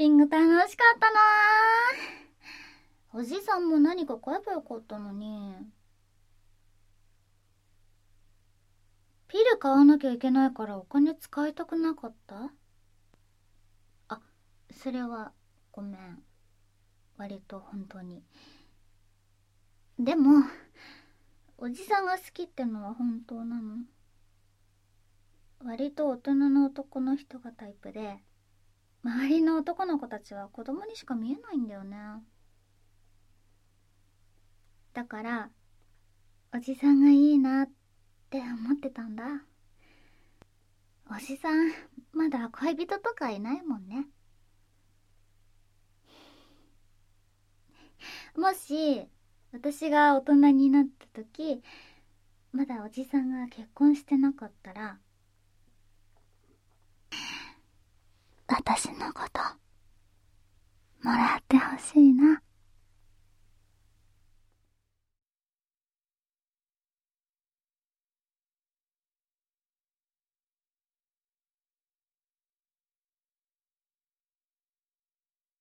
ピング楽しかったなぁ。おじさんも何か買えばよかったのに。ピル買わなきゃいけないからお金使いたくなかった？あ、それはごめん。割と本当に。でも、おじさんが好きってのは本当なの？割と大人の男の人がタイプで、周りの男の子たちは子供にしか見えないんだよね。だから、おじさんがいいなって思ってたんだ。おじさん、まだ恋人とかいないもんね。もし、私が大人になった時、まだおじさんが結婚してなかったら、私のこと、もらってほしい